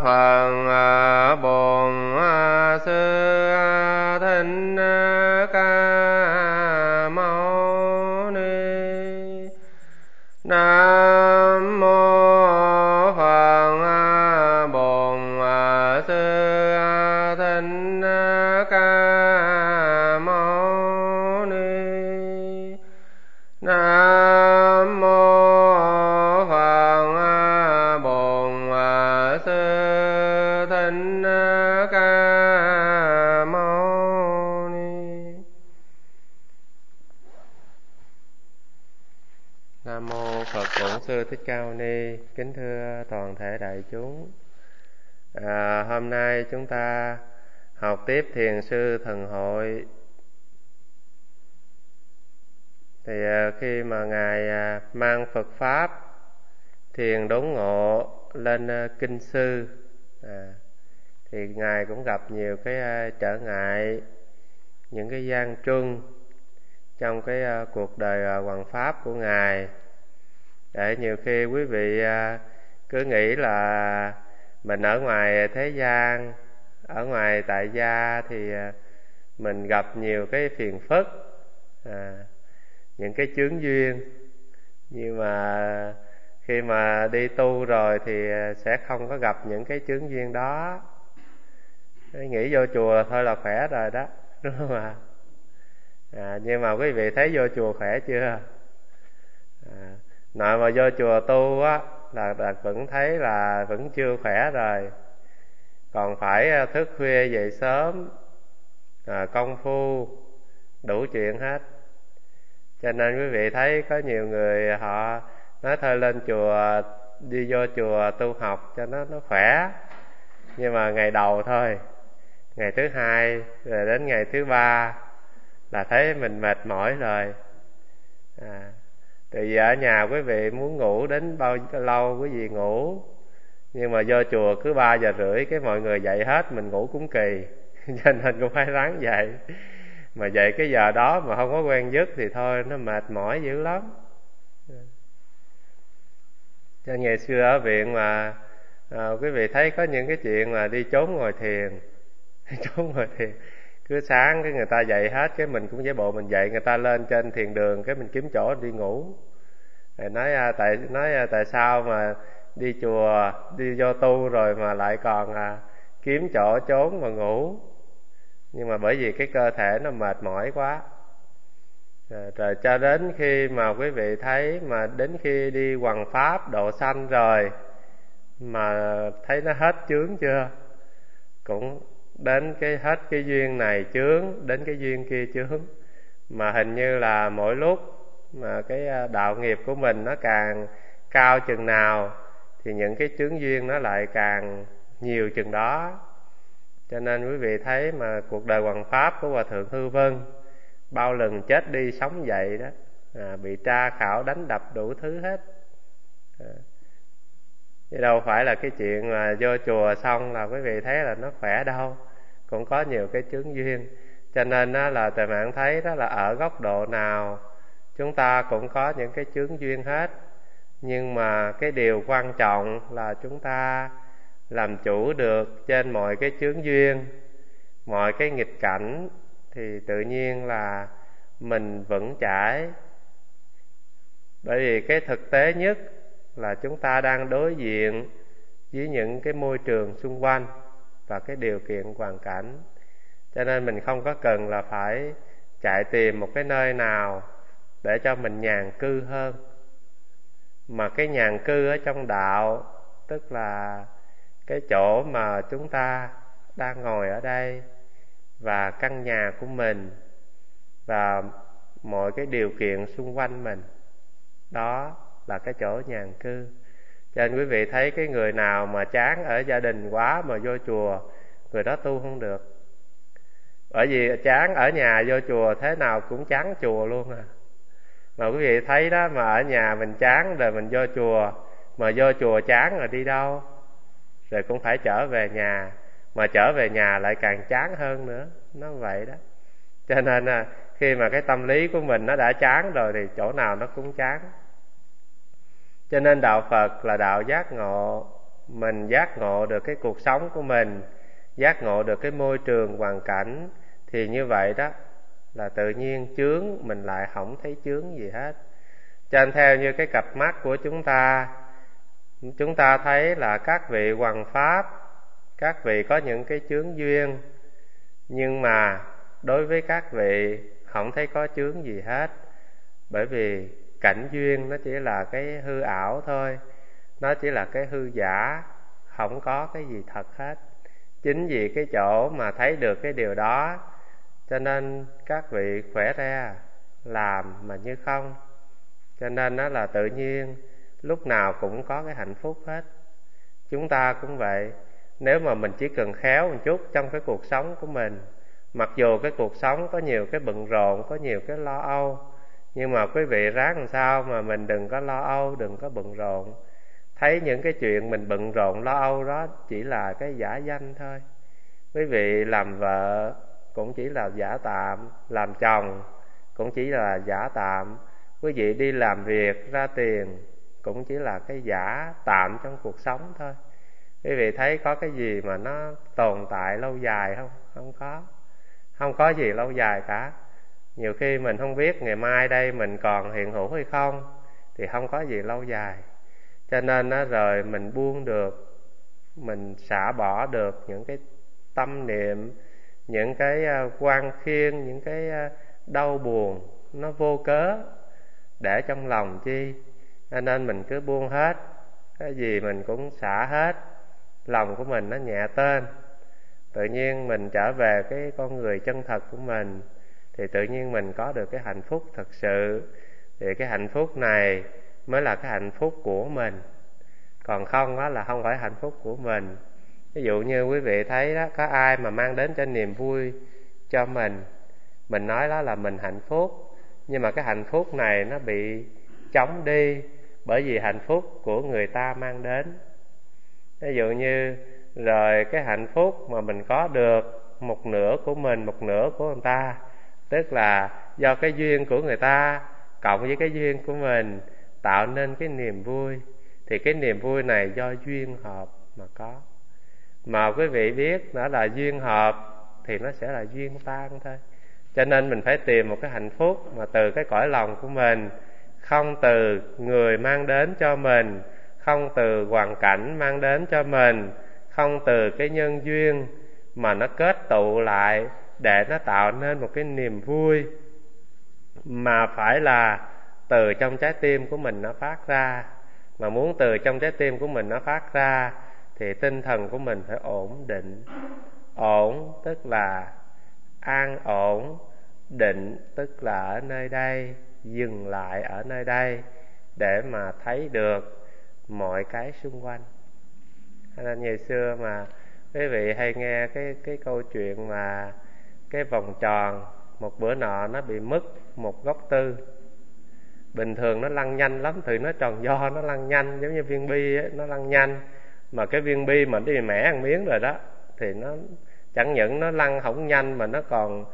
Phật Bổn Sư Thích Ca Mâu Ni. Nam mô Phật Bổn Sư Thích Ca Mâu Ni. Nam mô Phật Bổn Sư Thích Ca Mâu Ni. Nam mô Phật Bổn Sư Thích Ca Mâu Ni. Kính thưa toàn thể đại chúng, hôm nay chúng ta học tiếp Thiền Sư Thần Hội. Thì khi mà Ngài mang Phật Pháp Thiền Đốn Ngộ lên Kinh Sư, thì Ngài cũng gặp nhiều cái trở ngại, những cái gian truân trong cái cuộc đời hoằng pháp của Ngài. Để nhiều khi quý vị cứ nghĩ là mình ở ngoài thế gian, ở ngoài tại gia thì mình gặp nhiều cái phiền phức, những cái chướng duyên, nhưng mà khi mà đi tu rồi thì sẽ không có gặp những cái chướng duyên đó. Nghĩ vô chùa thôi là khỏe rồi đó, đúng không ạ? Nhưng mà quý vị thấy vô chùa khỏe chưa? Nội mà vô chùa tu á là vẫn thấy là vẫn chưa khỏe rồi, còn phải thức khuya dậy sớm, công phu đủ chuyện hết. Cho nên quý vị thấy có nhiều người họ nói thôi lên chùa, đi vô chùa tu học cho nó khỏe, nhưng mà ngày đầu thôi, ngày thứ hai rồi đến ngày thứ ba là thấy mình mệt mỏi rồi. Tại vì ở nhà quý vị muốn ngủ đến bao lâu quý vị ngủ, nhưng mà vô chùa cứ 3:30 cái mọi người dậy hết, mình ngủ cũng kỳ cho nên cũng phải ráng dậy. Mà dậy cái giờ đó mà không có quen giấc thì thôi, nó mệt mỏi dữ lắm. Cho ngày xưa ở viện mà quý vị thấy có những cái chuyện mà đi trốn ngồi thiền trốn ngồi thiền, cứ sáng cái người ta dậy hết, cái mình cũng giả bộ mình dậy, người ta lên trên thiền đường cái mình kiếm chỗ đi ngủ. Nói tại sao mà đi chùa, đi vô tu rồi mà lại còn kiếm chỗ trốn mà ngủ. Nhưng mà bởi vì cái cơ thể nó mệt mỏi quá. Rồi cho đến khi mà quý vị thấy mà đến khi đi hoằng pháp độ sanh rồi mà thấy nó hết chướng chưa, cũng đến cái hết cái duyên này chướng, đến cái duyên kia chướng. Mà hình như là mỗi lúc mà cái đạo nghiệp của mình nó càng cao chừng nào thì những cái chướng duyên nó lại càng nhiều chừng đó. Cho nên quý vị thấy mà cuộc đời hoằng pháp của Hòa Thượng Hư Vân bao lần chết đi sống dậy đó, bị tra khảo đánh đập đủ thứ hết. Chứ đâu phải là cái chuyện mà vô chùa xong là quý vị thấy là nó khỏe đâu, cũng có nhiều cái chướng duyên. Cho nên đó là Tề Mạng thấy đó là ở góc độ nào chúng ta cũng có những cái chướng duyên hết. Nhưng mà cái điều quan trọng là chúng ta làm chủ được trên mọi cái chướng duyên, mọi cái nghịch cảnh, thì tự nhiên là mình vững chãi. Bởi vì cái thực tế nhất là chúng ta đang đối diện với những cái môi trường xung quanh và cái điều kiện hoàn cảnh. Cho nên mình không có cần là phải chạy tìm một cái nơi nào để cho mình nhàn cư hơn. Mà cái nhàn cư ở trong đạo tức là cái chỗ mà chúng ta đang ngồi ở đây, và căn nhà của mình, và mọi cái điều kiện xung quanh mình, đó là cái chỗ nhàn cư. Cho nên quý vị thấy cái người nào mà chán ở gia đình quá mà vô chùa, người đó tu không được. Bởi vì chán ở nhà vô chùa thế nào cũng chán chùa luôn à. Mà quý vị thấy đó, mà ở nhà mình chán rồi mình vô chùa, mà vô chùa chán rồi đi đâu, rồi cũng phải trở về nhà, mà trở về nhà lại càng chán hơn nữa. Nó vậy đó. Cho nên khi mà cái tâm lý của mình nó đã chán rồi thì chỗ nào nó cũng chán. Cho nên đạo Phật là đạo giác ngộ, mình giác ngộ được cái cuộc sống của mình, giác ngộ được cái môi trường hoàn cảnh, thì như vậy đó là tự nhiên chướng mình lại không thấy chướng gì hết. Cho nên theo như cái cặp mắt của chúng ta thấy là các vị hoằng pháp, các vị có những cái chướng duyên, nhưng mà đối với các vị không thấy có chướng gì hết. Bởi vì cảnh duyên nó chỉ là cái hư ảo thôi, nó chỉ là cái hư giả, không có cái gì thật hết. Chính vì cái chỗ mà thấy được cái điều đó, cho nên các vị khỏe ra làm mà như không. Cho nên đó là tự nhiên lúc nào cũng có cái hạnh phúc hết. Chúng ta cũng vậy, nếu mà mình chỉ cần khéo một chút trong cái cuộc sống của mình, mặc dù cái cuộc sống có nhiều cái bận rộn, có nhiều cái lo âu, nhưng mà quý vị ráng làm sao mà mình đừng có lo âu, đừng có bận rộn. Thấy những cái chuyện mình bận rộn lo âu đó chỉ là cái giả danh thôi. Quý vị làm vợ cũng chỉ là giả tạm, làm chồng cũng chỉ là giả tạm, quý vị đi làm việc ra tiền cũng chỉ là cái giả tạm trong cuộc sống thôi. Quý vị thấy có cái gì mà nó tồn tại lâu dài không? Không có gì lâu dài cả. Nhiều khi mình không biết ngày mai đây mình còn hiện hữu hay không, thì không có gì lâu dài. Cho nên đó, rồi mình buông được, mình xả bỏ được những cái tâm niệm, những cái quan khiên, những cái đau buồn nó vô cớ để trong lòng chi. Cho nên mình cứ buông hết, cái gì mình cũng xả hết, lòng của mình nó nhẹ tên. Tự nhiên mình trở về cái con người chân thật của mình, thì tự nhiên mình có được cái hạnh phúc thật sự. Thì cái hạnh phúc này mới là cái hạnh phúc của mình, còn không đó là không phải hạnh phúc của mình. Ví dụ như quý vị thấy đó, có ai mà mang đến cho niềm vui cho mình nói đó là mình hạnh phúc, nhưng mà cái hạnh phúc này nó bị chóng đi bởi vì hạnh phúc của người ta mang đến. Ví dụ như rồi cái hạnh phúc mà mình có được, một nửa của mình, một nửa của người ta, tức là do cái duyên của người ta cộng với cái duyên của mình tạo nên cái niềm vui. Thì cái niềm vui này do duyên hợp mà có. Mà quý vị biết nó là duyên hợp thì nó sẽ là duyên tan thôi. Cho nên mình phải tìm một cái hạnh phúc mà từ cái cõi lòng của mình, không từ người mang đến cho mình, không từ hoàn cảnh mang đến cho mình, không từ cái nhân duyên, mà nó kết tụ lại để nó tạo nên một cái niềm vui, mà phải là từ trong trái tim của mình nó phát ra. Mà muốn từ trong trái tim của mình nó phát ra thì tinh thần của mình phải ổn định. Ổn tức là an ổn, định tức là ở nơi đây, dừng lại ở nơi đây để mà thấy được mọi cái xung quanh. Nên ngày xưa mà quý vị hay nghe cái câu chuyện mà cái vòng tròn một bữa nọ nó bị mất một góc tư. Bình thường nó lăn nhanh lắm, thì nó tròn do nó lăn nhanh giống như viên bi ấy, nó lăn nhanh. Mà cái viên bi mà nó bị mẻ ăn miếng rồi đó, thì nó chẳng những nó lăn không nhanh mà nó còn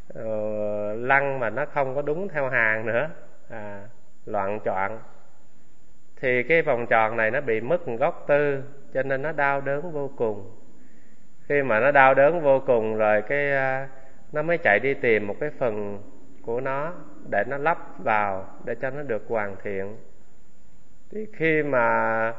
lăn mà nó không có đúng theo hàng nữa, loạn choạng. Thì cái vòng tròn này nó bị mất một góc tư, cho nên nó đau đớn vô cùng. Khi mà nó đau đớn vô cùng rồi nó mới chạy đi tìm một cái phần của nó để nó lắp vào, để cho nó được hoàn thiện. Thì khi mà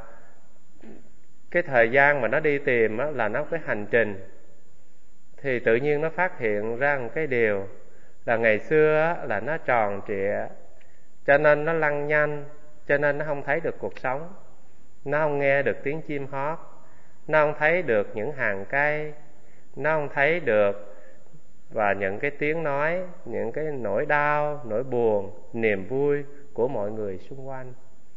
cái thời gian mà nó đi tìm á, là nó cái hành trình, thì tự nhiên nó phát hiện ra một cái điều là ngày xưa á, là nó tròn trịa, cho nên nó lăn nhanh, cho nên nó không thấy được cuộc sống, nó không nghe được tiếng chim hót, nó không thấy được những hàng cây, nó không thấy được và những cái tiếng nói, những cái nỗi đau, nỗi buồn, niềm vui của mọi người xung quanh.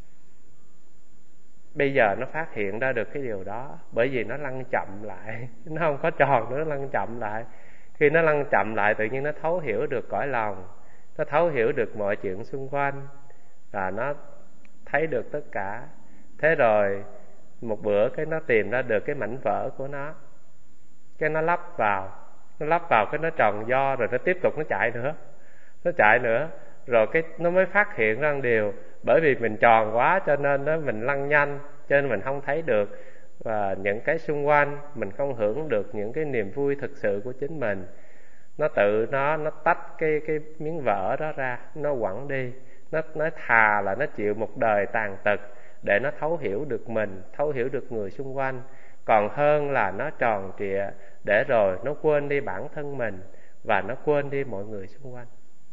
Bây giờ nó phát hiện ra được cái điều đó, bởi vì nó lăn chậm lại, nó không có tròn nữa, nó lăn chậm lại. Khi nó lăn chậm lại, tự nhiên nó thấu hiểu được cõi lòng, nó thấu hiểu được mọi chuyện xung quanh, và nó thấy được tất cả. Thế rồi một bữa cái nó tìm ra được cái mảnh vỡ của nó, cái nó lắp vào cái nó tròn do, rồi nó tiếp tục nó chạy nữa, rồi cái nó mới phát hiện ra một điều, bởi vì mình tròn quá cho nên đó mình lăn nhanh, cho nên mình không thấy được và những cái xung quanh, mình không hưởng được những cái niềm vui thực sự của chính mình. Nó tự nó tách cái miếng vỡ đó ra, nó quẳng đi. Nó thà là nó chịu một đời tàn tật để nó thấu hiểu được mình, thấu hiểu được người xung quanh, còn hơn là nó tròn trịa để rồi nó quên đi bản thân mình và nó quên đi mọi người xung quanh.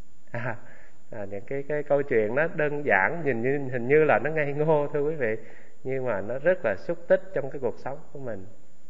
Những cái câu chuyện nó đơn giản, hình như là nó ngây ngô thưa quý vị, nhưng mà nó rất là xúc tích trong cái cuộc sống của mình.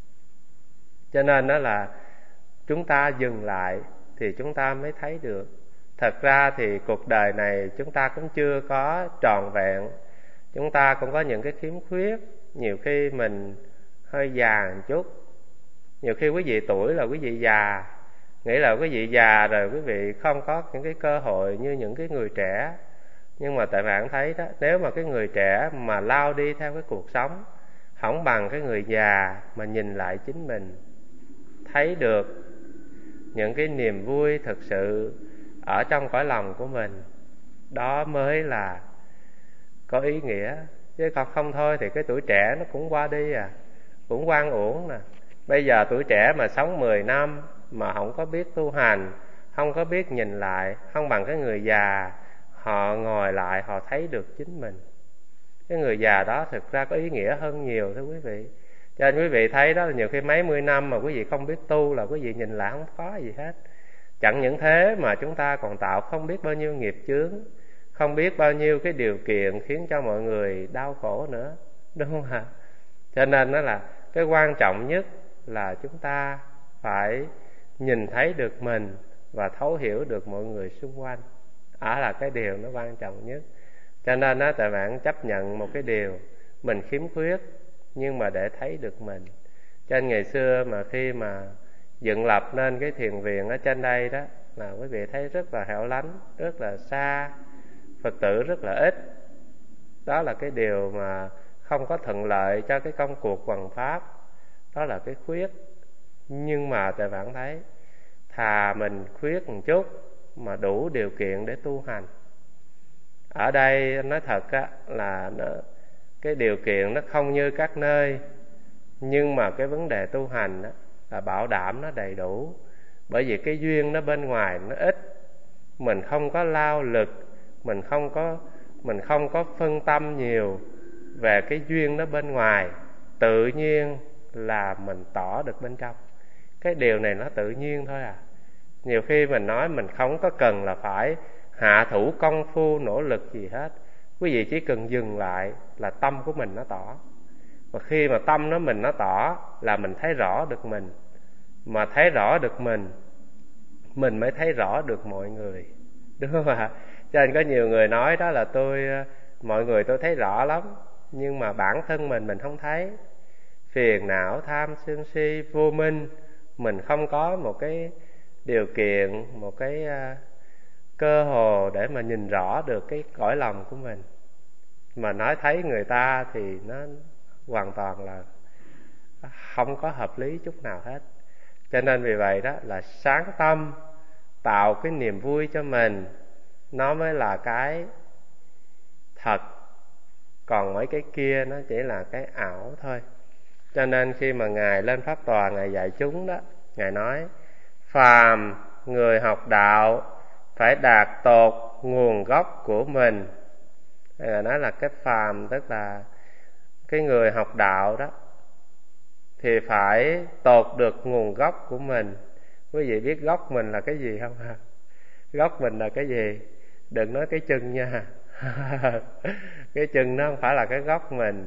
Cho nên đó là chúng ta dừng lại thì chúng ta mới thấy được. Thật ra thì cuộc đời này chúng ta cũng chưa có trọn vẹn, chúng ta cũng có những cái khiếm khuyết. Nhiều khi mình hơi già một chút, nhiều khi quý vị tuổi là quý vị già, nghĩ là quý vị già rồi quý vị không có những cái cơ hội như những cái người trẻ. Nhưng mà tại bạn thấy đó, nếu mà cái người trẻ mà lao đi theo cái cuộc sống, không bằng cái người già mà nhìn lại chính mình, thấy được những cái niềm vui thực sự ở trong cõi lòng của mình, đó mới là có ý nghĩa. Chứ còn không thôi thì cái tuổi trẻ nó cũng qua đi cũng oan uổng nè. Bây giờ tuổi trẻ mà sống 10 năm mà không có biết tu hành, không có biết nhìn lại, không bằng cái người già, họ ngồi lại họ thấy được chính mình. Cái người già đó thực ra có ý nghĩa hơn nhiều thưa quý vị. Cho nên quý vị thấy đó, nhiều khi mấy mươi năm mà quý vị không biết tu là quý vị nhìn lại không có gì hết. Chẳng những thế mà chúng ta còn tạo không biết bao nhiêu nghiệp chướng, không biết bao nhiêu cái điều kiện khiến cho mọi người đau khổ nữa, đúng không ạ? Cho nên đó là cái quan trọng nhất là chúng ta phải nhìn thấy được mình và thấu hiểu được mọi người xung quanh. Đó là cái điều nó quan trọng nhất. Cho nên đó, tại bạn chấp nhận một cái điều mình khiếm khuyết, nhưng mà để thấy được mình. Cho nên ngày xưa mà khi mà dựng lập nên cái thiền viện ở trên đây đó, là quý vị thấy rất là hẻo lánh, rất là xa, Phật tử rất là ít. Đó là cái điều mà không có thuận lợi cho cái công cuộc hoằng pháp. Đó là cái khuyết. Nhưng mà tại bạn thấy, thà mình khuyết một chút mà đủ điều kiện để tu hành. Ở đây nói thật á, là cái điều kiện nó không như các nơi, nhưng mà cái vấn đề tu hành á, là bảo đảm nó đầy đủ. Bởi vì cái duyên nó bên ngoài nó ít, mình không có lao lực, mình không có phân tâm nhiều về cái duyên nó bên ngoài, tự nhiên là mình tỏ được bên trong. Cái điều này nó tự nhiên thôi à. Nhiều khi mình nói mình không có cần là phải hạ thủ công phu nỗ lực gì hết. Quý vị chỉ cần dừng lại là tâm của mình nó tỏ. Và khi mà tâm mình nó tỏ là mình thấy rõ được mình. Mà thấy rõ được mình mới thấy rõ được mọi người, đúng không ạ? Cho nên có nhiều người nói đó là mọi người tôi thấy rõ lắm, nhưng mà bản thân mình không thấy. Phiền não, tham, sân si, vô minh, mình không có một cái điều kiện, một cái cơ hồ để mà nhìn rõ được cái cõi lòng của mình. Mà nói thấy người ta thì nó hoàn toàn là không có hợp lý chút nào hết. Cho nên vì vậy đó là sáng tâm, tạo cái niềm vui cho mình, nó mới là cái thật. Còn mấy cái kia nó chỉ là cái ảo thôi. Cho nên khi mà Ngài lên Pháp Tòa, Ngài dạy chúng đó, Ngài nói: phàm người học đạo phải đạt tột nguồn gốc của mình. Ngài nói là cái phàm tức là cái người học đạo đó thì phải tột được nguồn gốc của mình. Quý vị biết gốc mình là cái gì không hả? Gốc mình là cái gì? Đừng nói cái chân nha. Cái chân nó không phải là cái gốc mình.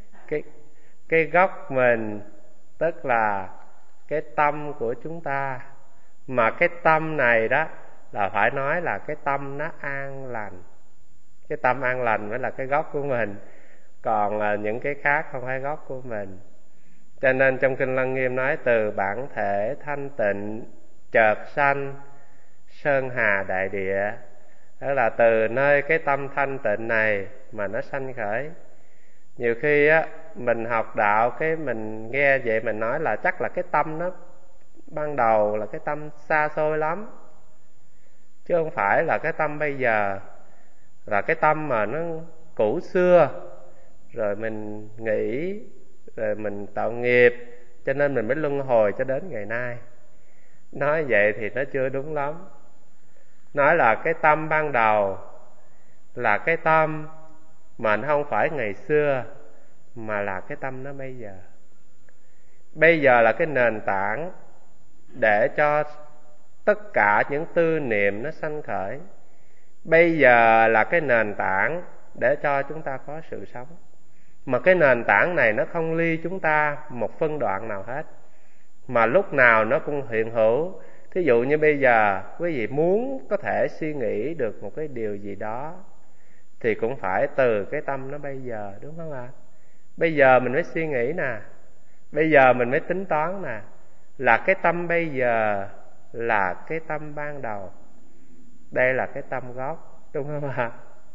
Cái gốc mình tức là cái tâm của chúng ta. Mà cái tâm này đó là phải nói là cái tâm nó an lành. Cái tâm an lành mới là cái gốc của mình. Còn những cái khác không phải gốc của mình. Cho nên trong Kinh Lăng Nghiêm nói: từ bản thể thanh tịnh chợt sanh sơn hà đại địa. Đó là từ nơi cái tâm thanh tịnh này mà nó sanh khởi. Nhiều khi á mình học đạo cái mình nghe vậy mình nói là chắc là cái tâm nó ban đầu là cái tâm xa xôi lắm, chứ không phải là cái tâm bây giờ, là cái tâm mà nó cũ xưa. Rồi mình nghĩ rồi mình tạo nghiệp, cho nên mình mới luân hồi cho đến ngày nay. Nói vậy thì nó chưa đúng lắm. Nói là cái tâm ban đầu là cái tâm mà nó không phải ngày xưa, mà là cái tâm nó bây giờ. Bây giờ là cái nền tảng để cho tất cả những tư niệm nó sanh khởi. Bây giờ là cái nền tảng để cho chúng ta có sự sống. Mà cái nền tảng này nó không ly chúng ta một phân đoạn nào hết, mà lúc nào nó cũng hiện hữu. Thí dụ như bây giờ quý vị muốn có thể suy nghĩ được một cái điều gì đó thì cũng phải từ cái tâm nó bây giờ, đúng không ạ? Bây giờ mình mới suy nghĩ nè, bây giờ mình mới tính toán nè, là cái tâm bây giờ là cái tâm ban đầu. Đây là cái tâm gốc, đúng không ạ?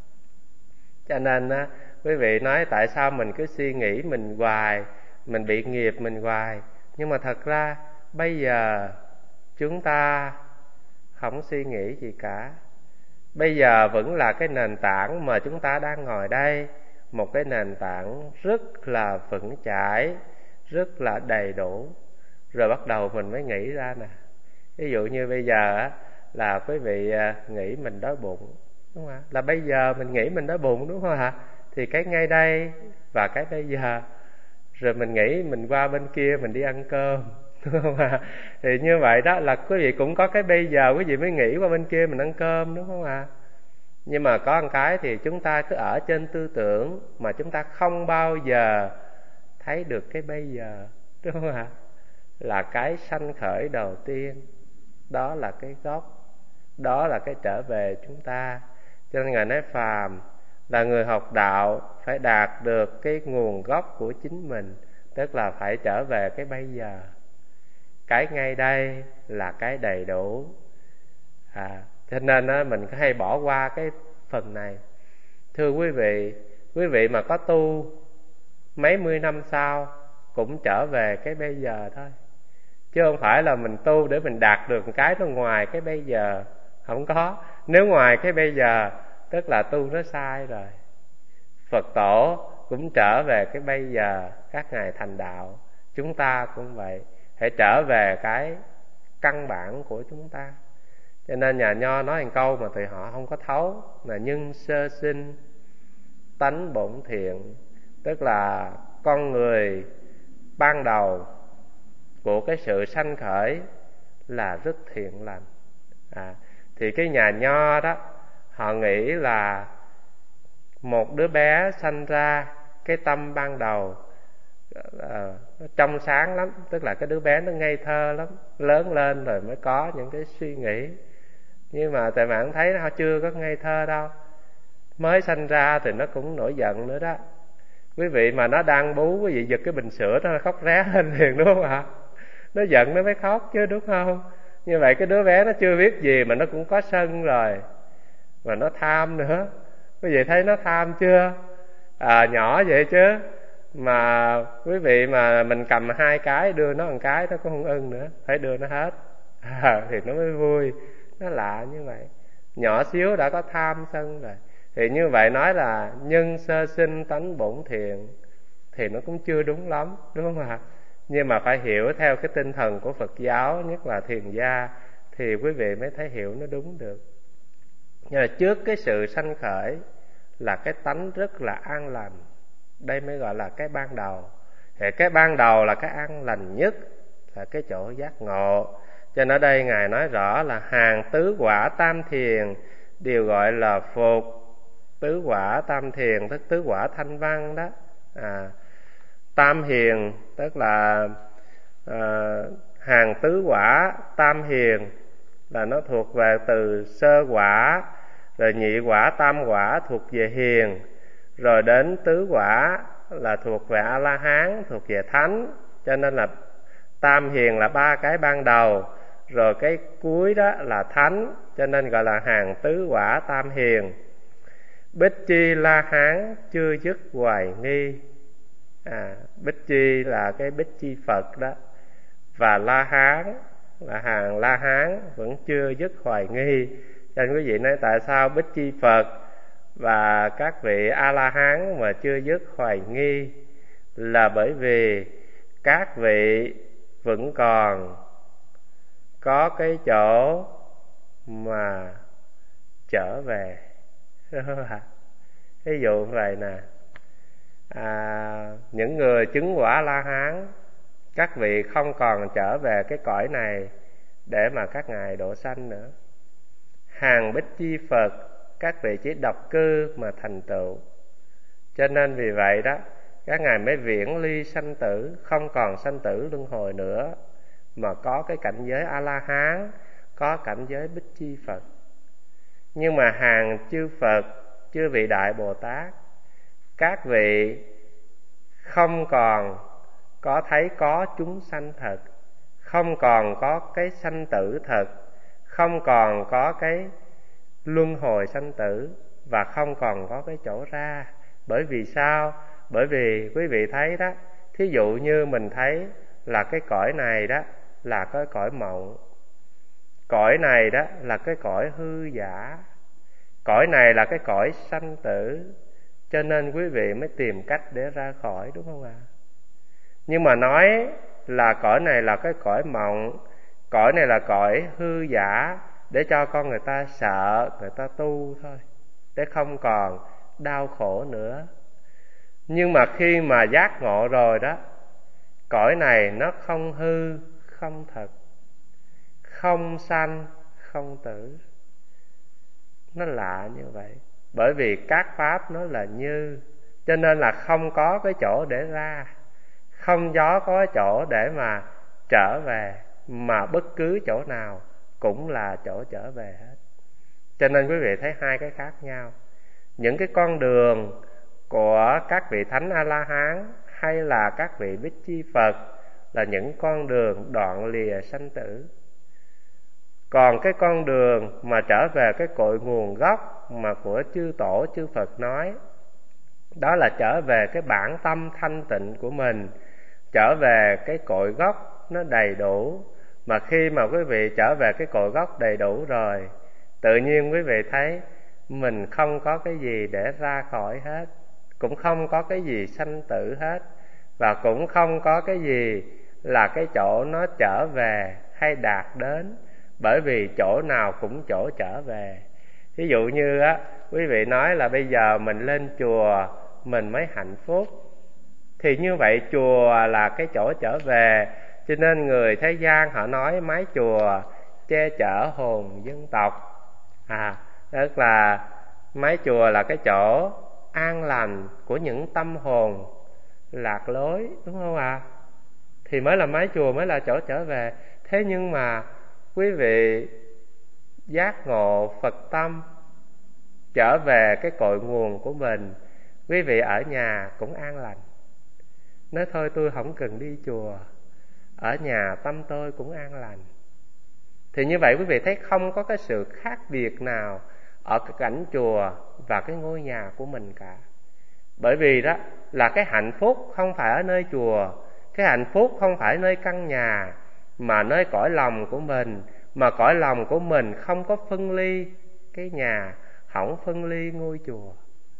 Cho nên quý vị nói tại sao mình cứ suy nghĩ mình hoài, mình bị nghiệp mình hoài. Nhưng mà thật ra bây giờ chúng ta không suy nghĩ gì cả. Bây giờ vẫn là cái nền tảng mà chúng ta đang ngồi đây, một cái nền tảng rất là vững chãi, rất là đầy đủ. Rồi bắt đầu mình mới nghĩ ra nè. Ví dụ như bây giờ là quý vị nghĩ mình đói bụng, đúng không ạ? Là bây giờ mình nghĩ mình đói bụng, đúng không ạ? Thì cái ngay đây và cái bây giờ. Rồi mình nghĩ mình qua bên kia mình đi ăn cơm, đúng không ạ? Thì như vậy đó là quý vị cũng có cái bây giờ, quý vị mới nghĩ qua bên kia mình ăn cơm, đúng không ạ? Nhưng mà có một cái thì chúng ta cứ ở trên tư tưởng mà chúng ta không bao giờ thấy được cái bây giờ, đúng không ạ? Là cái sanh khởi đầu tiên, đó là cái gốc, đó là cái trở về chúng ta. Cho nên Ngài nói phàm là người học đạo phải đạt được cái nguồn gốc của chính mình, tức là phải trở về cái bây giờ. Cái ngay đây là cái đầy đủ. Cho nên mình hay bỏ qua cái phần này. Thưa quý vị mà có tu mấy mươi năm sau cũng trở về cái bây giờ thôi, chứ không phải là mình tu để mình đạt được một cái nó ngoài cái bây giờ. Không có. Nếu ngoài cái bây giờ tức là tu nó sai rồi. Phật tổ cũng trở về cái bây giờ, các ngài thành đạo. Chúng ta cũng vậy, hãy trở về cái căn bản của chúng ta. Cho nên nhà Nho nói một câu mà tụi họ không có thấu, là nhân sơ sinh tánh bổn thiện. Tức là con người ban đầu của cái sự sanh khởi là rất thiện lành. Thì cái nhà Nho đó, họ nghĩ là một đứa bé sanh ra, cái tâm ban đầu nó trong sáng lắm, tức là cái đứa bé nó ngây thơ lắm, lớn lên rồi mới có những cái suy nghĩ. Nhưng mà tại bạn thấy nó chưa có ngây thơ đâu, mới sanh ra thì nó cũng nổi giận nữa đó. Quý vị mà nó đang bú, quý vị giật cái bình sữa nó khóc ré lên liền, đúng không ạ? Nó giận nó mới khóc chứ, đúng không? Như vậy cái đứa bé nó chưa biết gì mà nó cũng có sân rồi, mà nó tham nữa. Quý vị thấy nó tham chưa? Nhỏ vậy chứ, mà quý vị mà mình cầm hai cái đưa nó một cái nó cũng không ưng nữa, phải đưa nó hết thì nó mới vui. Nó lạ như vậy, nhỏ xíu đã có tham sân rồi. Thì như vậy nói là nhân sơ sinh tánh bổn thiện thì nó cũng chưa đúng lắm, đúng không ạ? Nhưng mà phải hiểu theo cái tinh thần của Phật giáo, nhất là thiền gia, thì quý vị mới thấy hiểu nó đúng được. Nhưng mà trước cái sự sanh khởi là cái tánh rất là an lành, đây mới gọi là cái ban đầu. Thì cái ban đầu là cái an lành nhất, là cái chỗ giác ngộ. Cho nên ở đây Ngài nói rõ là hàng tứ quả tam thiền đều gọi là phục. Tứ quả tam thiền tức tứ quả thanh văn đó. Tam hiền tức là hàng tứ quả tam hiền là nó thuộc về từ sơ quả, rồi nhị quả tam quả thuộc về hiền, rồi đến tứ quả là thuộc về A La Hán, thuộc về thánh. Cho nên là tam hiền là ba cái ban đầu, rồi cái cuối đó là thánh, cho nên gọi là hàng tứ quả tam hiền. Bích chi La Hán chưa dứt hoài nghi. Bích chi là cái bích chi Phật đó, và La Hán là hàng La Hán vẫn chưa dứt hoài nghi. Cho nên quý vị nói tại sao bích chi Phật và các vị A La Hán mà chưa dứt hoài nghi? là bởi vì các vị vẫn còn có cái chỗ mà trở về. Ví dụ vậy nè, những người chứng quả La Hán, các vị không còn trở về cái cõi này để mà các ngài độ sanh nữa. Hàng Bích Chi Phật, các vị chỉ độc cư mà thành tựu. Cho nên vì vậy đó, các ngài mới viễn ly sanh tử, không còn sanh tử luân hồi nữa, mà có cái cảnh giới A-la-hán, có cảnh giới Bích Chi Phật. Nhưng mà hàng chư Phật, chư vị Đại Bồ Tát, các vị không còn có thấy có chúng sanh thật, không còn có cái sanh tử thật, không còn có cái luân hồi sanh tử, và không còn có cái chỗ ra. Bởi vì sao? Bởi vì quý vị thấy đó, thí dụ như mình thấy là cái cõi này đó là cái cõi mộng, cõi này đó là cái cõi hư giả, cõi này là cái cõi sanh tử, cho nên quý vị mới tìm cách để ra khỏi, đúng không ạ? Nhưng mà nói là cõi này là cái cõi mộng, cõi này là cõi hư giả, để cho con người ta sợ, người ta tu thôi, để không còn đau khổ nữa. Nhưng mà khi mà giác ngộ rồi đó, cõi này nó không hư, không thật, không sanh, không tử. Nó lạ như vậy. Bởi vì các pháp nó là như, cho nên là không có cái chỗ để ra, không có cái chỗ để mà trở về, mà bất cứ chỗ nào cũng là chỗ trở về hết. Cho nên quý vị thấy hai cái khác nhau. Những cái con đường của các vị Thánh A-la-hán hay là các vị Bích Chi Phật là những con đường đoạn lìa sanh tử. Còn cái con đường mà trở về cái cội nguồn gốc mà của chư Tổ chư Phật nói, đó là trở về cái bản tâm thanh tịnh của mình, trở về cái cội gốc nó đầy đủ. Mà khi mà quý vị trở về cái cội gốc đầy đủ rồi, tự nhiên quý vị thấy mình không có cái gì để ra khỏi hết, cũng không có cái gì sanh tử hết, và cũng không có cái gì là cái chỗ nó trở về hay đạt đến, bởi vì chỗ nào cũng chỗ trở về. Ví dụ như á, quý vị nói là bây giờ mình lên chùa mình mới hạnh phúc, thì như vậy chùa là cái chỗ trở về. Cho nên người thế gian họ nói mái chùa che chở hồn dân tộc, tức là mái chùa là cái chỗ an lành của những tâm hồn lạc lối, đúng không ạ? Thì mới là mái chùa, mới là chỗ trở về. Thế nhưng mà quý vị giác ngộ Phật tâm, trở về cái cội nguồn của mình, quý vị ở nhà cũng an lành. Nói thôi tôi không cần đi chùa, ở nhà tâm tôi cũng an lành. Thì như vậy quý vị thấy không có cái sự khác biệt nào ở cái cảnh chùa và cái ngôi nhà của mình cả. Bởi vì đó là cái hạnh phúc không phải ở nơi chùa, cái hạnh phúc không phải nơi căn nhà, mà nơi cõi lòng của mình. Mà cõi lòng của mình không có phân ly cái nhà, không phân ly ngôi chùa.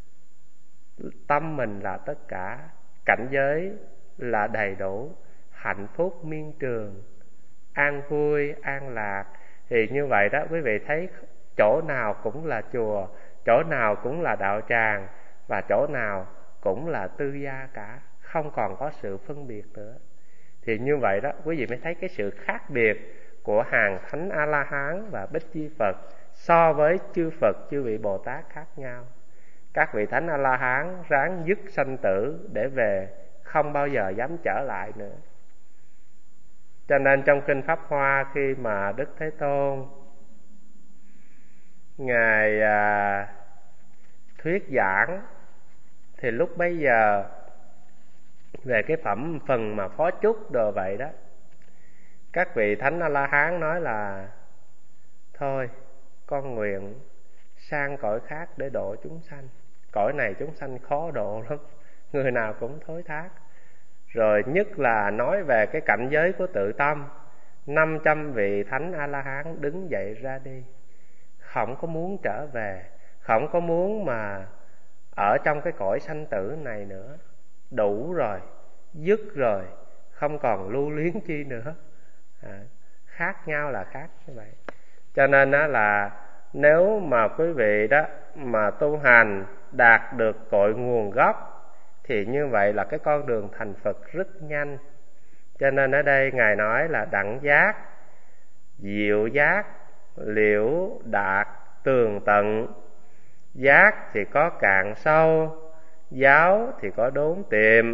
Tâm mình là tất cả, cảnh giới là đầy đủ, hạnh phúc miên trường, an vui, an lạc. Thì như vậy đó, quý vị thấy chỗ nào cũng là chùa, chỗ nào cũng là đạo tràng, và chỗ nào cũng là tư gia cả, không còn có sự phân biệt nữa. Thì như vậy đó, quý vị mới thấy cái sự khác biệt của hàng Thánh A-la-hán và Bích Chi Phật so với chư Phật, chư vị Bồ Tát khác nhau. Các vị Thánh A-la-hán ráng dứt sanh tử để về, không bao giờ dám trở lại nữa. Cho nên trong Kinh Pháp Hoa, khi mà Đức Thế Tôn Ngài thuyết giảng, thì lúc bấy giờ về cái phần mà phó chúc đồ vậy đó, các vị Thánh A-la-hán nói là thôi con nguyện sang cõi khác để độ chúng sanh. Cõi này chúng sanh khó độ lắm, người nào cũng thối thác. Rồi nhất là nói về cái cảnh giới của tự tâm, 500 vị Thánh A-la-hán đứng dậy ra đi, không có muốn trở về, không có muốn mà ở trong cái cõi sanh tử này nữa. Đủ rồi, dứt rồi, không còn lưu luyến chi nữa. Khác nhau là khác như vậy. Cho nên đó là nếu mà quý vị đó mà tu hành đạt được cội nguồn gốc thì như vậy là cái con đường thành Phật rất nhanh. Cho nên ở đây Ngài nói là đẳng giác, diệu giác, liễu đạt, tường tận. Giác thì có cạn sâu, giáo thì có đốn tiệm.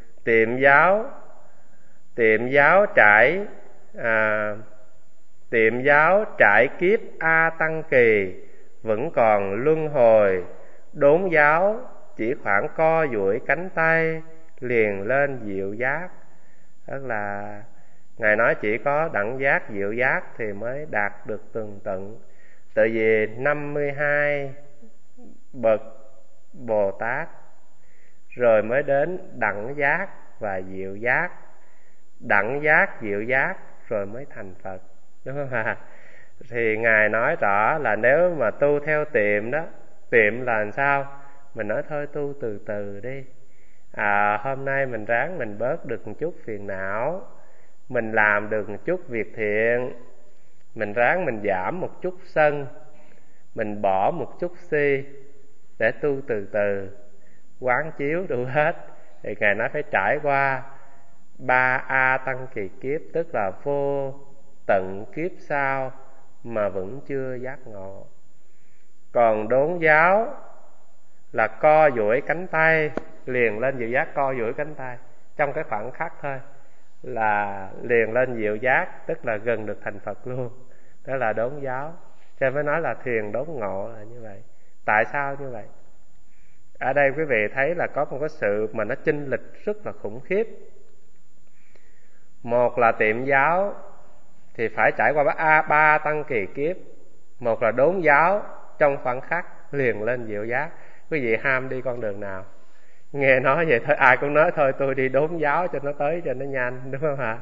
Tiệm giáo trải kiếp A Tăng Kỳ, vẫn còn luân hồi. Đốn giáo chỉ khoảng co duỗi cánh tay, liền lên diệu giác. Tức là Ngài nói chỉ có đẳng giác, diệu giác thì mới đạt được tường tận. Tại vì 52 bậc Bồ Tát rồi mới đến đẳng giác và diệu giác. Đẳng giác, diệu giác rồi mới thành Phật, đúng không ạ? Thì Ngài nói rõ là nếu mà tu theo tiệm đó, tiệm là làm sao? Mình nói thôi tu từ từ đi. Hôm nay mình ráng mình bớt được một chút phiền não, mình làm được một chút việc thiện, mình ráng mình giảm một chút sân, mình bỏ một chút si, để tu từ từ, quán chiếu đủ hết. Thì Ngài nói phải trải qua 3 A Tăng Kỳ kiếp, tức là vô tận kiếp sau mà vẫn chưa giác ngộ. Còn đốn giáo là co duỗi cánh tay, liền lên diệu giác. Co duỗi cánh tay trong cái khoảng khắc thôi là liền lên diệu giác, tức là gần được thành Phật luôn. Đó là đốn giáo. Cho nên mới nói là thiền đốn ngộ là như vậy. Tại sao như vậy? Ở đây quý vị thấy là có một cái sự mà nó chênh lệch rất là khủng khiếp. Một là tiệm giáo thì phải trải qua 3 Tăng Kỳ kiếp. Một là đốn giáo trong khoảng khắc liền lên diệu giác. Quý vị ham đi con đường nào? Nghe nói vậy thôi, ai cũng nói thôi tôi đi đốn giáo cho nó tới, cho nó nhanh, đúng không ạ?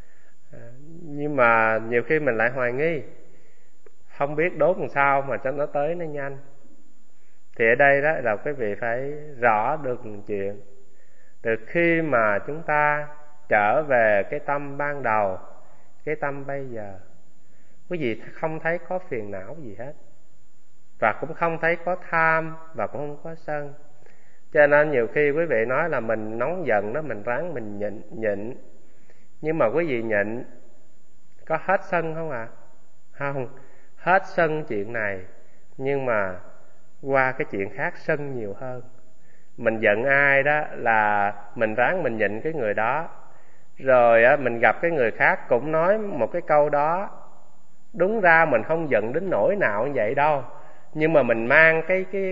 Nhưng mà nhiều khi mình lại hoài nghi, không biết đốn làm sao mà cho nó tới nó nhanh. Thì ở đây đó là quý vị phải rõ được một chuyện. Từ khi mà chúng ta trở về cái tâm ban đầu, cái tâm bây giờ, quý vị không thấy có phiền não gì hết, và cũng không thấy có tham, và cũng không có sân. Cho nên nhiều khi quý vị nói là mình nóng giận đó, mình ráng mình nhịn. Nhưng mà quý vị nhịn có hết sân không ạ? Không, hết sân chuyện này, nhưng mà qua cái chuyện khác sân nhiều hơn. Mình giận ai đó là mình ráng mình nhịn cái người đó. Rồi mình gặp cái người khác cũng nói một cái câu đó. Đúng ra mình không giận đến nỗi nào như vậy đâu, nhưng mà mình mang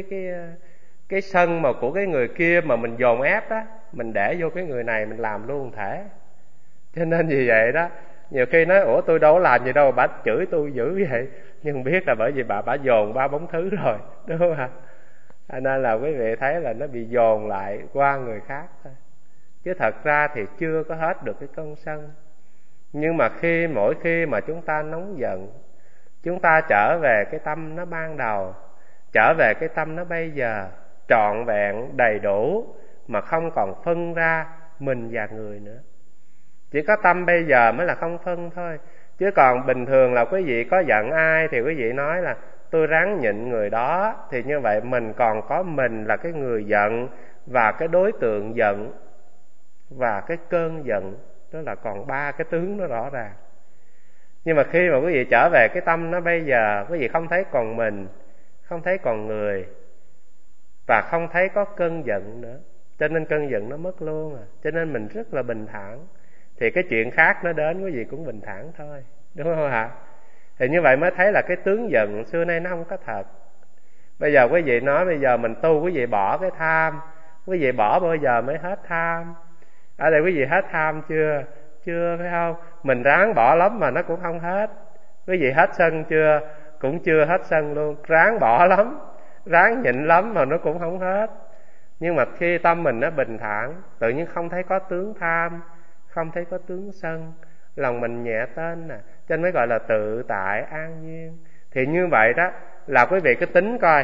cái sân mà của cái người kia mà mình dồn ép đó, mình để vô cái người này mình làm luôn thể. Cho nên vì vậy đó, nhiều khi nói ủa tôi đâu có làm gì đâu, bà chửi tôi dữ vậy. Nhưng biết là bởi vì bà dồn 3-4 thứ rồi, đúng không ạ? Nên là quý vị thấy là nó bị dồn lại qua người khác thôi, chứ thật ra thì chưa có hết được cái cơn sân. Nhưng mà mỗi khi mà chúng ta nóng giận, chúng ta trở về cái tâm nó ban đầu, trở về cái tâm nó bây giờ, trọn vẹn đầy đủ, mà không còn phân ra mình và người nữa. Chỉ có tâm bây giờ mới là không phân thôi. Chứ còn bình thường là quý vị có giận ai thì quý vị nói là tôi ráng nhịn người đó, thì như vậy mình còn có mình là cái người giận, và cái đối tượng giận, và cái cơn giận. Đó là còn 3 cái tướng nó rõ ràng. Nhưng mà khi mà quý vị trở về cái tâm nó bây giờ, quý vị không thấy còn mình, không thấy còn người, và không thấy có cơn giận nữa. Cho nên cơn giận nó mất luôn. Cho nên mình rất là bình thản. Thì cái chuyện khác nó đến quý vị cũng bình thản thôi, đúng không ạ? Thì như vậy mới thấy là cái tướng giận xưa nay nó không có thật. Bây giờ quý vị nói bây giờ mình tu, quý vị bỏ cái tham. Quý vị bỏ bao giờ mới hết tham? Ở đây quý vị hết tham chưa? Chưa, phải không? Mình ráng bỏ lắm mà nó cũng không hết. Quý vị hết sân chưa? Cũng chưa hết sân luôn. Ráng bỏ lắm, ráng nhịn lắm mà nó cũng không hết. Nhưng mà khi tâm mình nó bình thản, tự nhiên không thấy có tướng tham, không thấy có tướng sân, lòng mình nhẹ tên nè, cho nên mới gọi là tự tại an nhiên. Thì như vậy đó là quý vị cứ tính coi,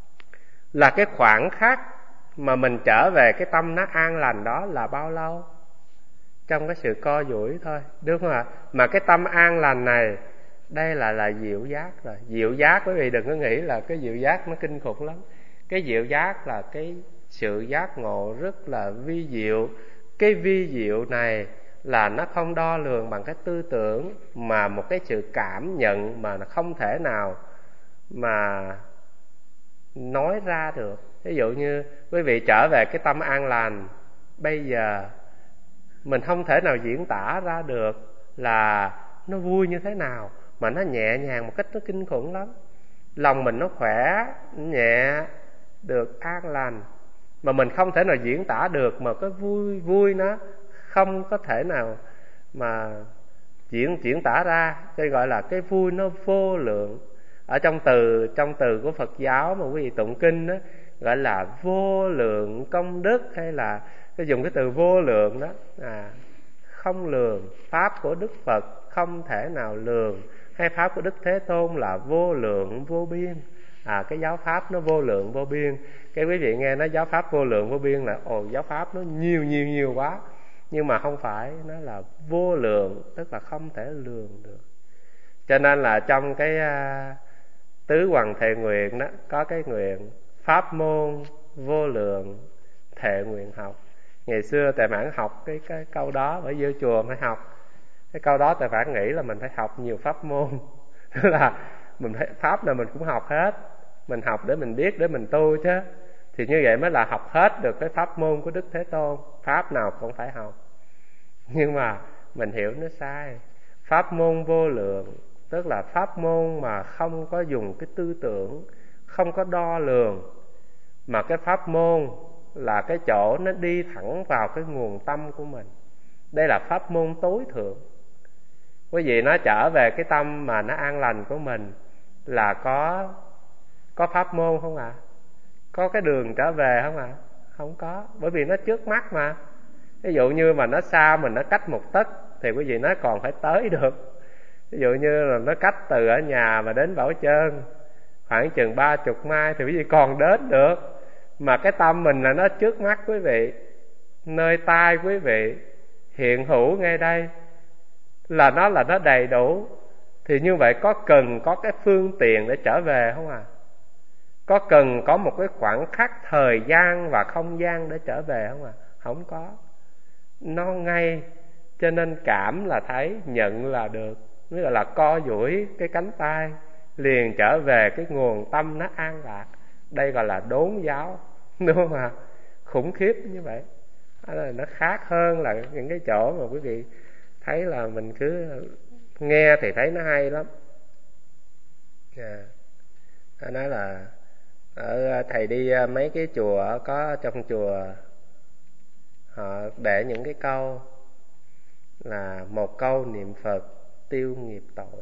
là cái khoảng khắc mà mình trở về cái tâm nó an lành đó là bao lâu? trong cái sự co duỗi thôi, đúng không ạ? Mà cái tâm an lành này, đây là diệu giác rồi. Diệu giác quý vị đừng có nghĩ là cái diệu giác nó kinh khủng lắm. Cái diệu giác là cái sự giác ngộ rất là vi diệu. Cái vi diệu này là nó không đo lường bằng cái tư tưởng, mà một cái sự cảm nhận mà nó không thể nào mà nói ra được. Ví dụ như quý vị trở về cái tâm an lành, bây giờ mình không thể nào diễn tả ra được là nó vui như thế nào, mà nó nhẹ nhàng một cách nó kinh khủng lắm. Lòng mình nó khỏe, nhẹ, được an lành, mà mình không thể nào diễn tả được, mà cái vui nó không có thể nào mà diễn tả ra. Cái gọi là cái vui nó vô lượng. Ở trong từ của Phật giáo mà quý vị tụng kinh đó, gọi là vô lượng công đức, hay là cái dùng cái từ vô lượng đó, không lường. Pháp của Đức Phật không thể nào lường, hay pháp của Đức Thế Tôn là vô lượng vô biên. Cái giáo pháp nó vô lượng vô biên. Cái quý vị nghe nói giáo pháp vô lượng vô biên là giáo pháp nó nhiều quá. Nhưng mà không phải, nó là vô lượng, tức là không thể lường được. Cho nên là trong cái tứ hoằng thệ nguyện đó, có cái nguyện pháp môn vô lượng thệ nguyện học. Ngày xưa Tài Mãn học cái câu đó, ở vô chùa phải học cái câu đó. Tài Mãn nghĩ là mình phải học nhiều pháp môn là mình phải pháp nào mình cũng học hết. Mình học để mình biết, để mình tu chứ. Thì như vậy mới là học hết được cái pháp môn của Đức Thế Tôn. Pháp nào cũng phải học. Nhưng mà mình hiểu nó sai. Pháp môn vô lượng tức là pháp môn mà không có dùng cái tư tưởng, không có đo lường, mà cái pháp môn là cái chỗ nó đi thẳng vào cái nguồn tâm của mình. Đây là pháp môn tối thượng. Quý vị nó trở về cái tâm mà nó an lành của mình là có pháp môn không ạ? Có cái đường trở về không ạ? Không có, bởi vì nó trước mắt mà. Ví dụ như mà nó xa mình, nó cách 1 tấc thì quý vị nói còn phải tới được. Ví dụ như là nó cách từ ở nhà mà đến Bảo Trơn khoảng chừng 30 mai thì quý vị còn đến được. Mà cái tâm mình là nó trước mắt quý vị, nơi tai quý vị, hiện hữu ngay đây, là nó đầy đủ. Thì như vậy có cần có cái phương tiện để trở về không à? Có cần có một cái khoảng khắc thời gian và không gian để trở về không à? Không có. Nó ngay. Cho nên cảm là thấy, nhận là được. Nó gọi là co duỗi cái cánh tay, liền trở về cái nguồn tâm nó an lạc. Đây gọi là đốn giáo, đúng không ạ? Khủng khiếp như vậy. Nó khác hơn là những cái chỗ mà quý vị thấy là mình cứ nghe thì thấy nó hay lắm. Nói là thầy đi mấy cái chùa, có trong chùa họ để những cái câu là một câu niệm Phật tiêu nghiệp tội.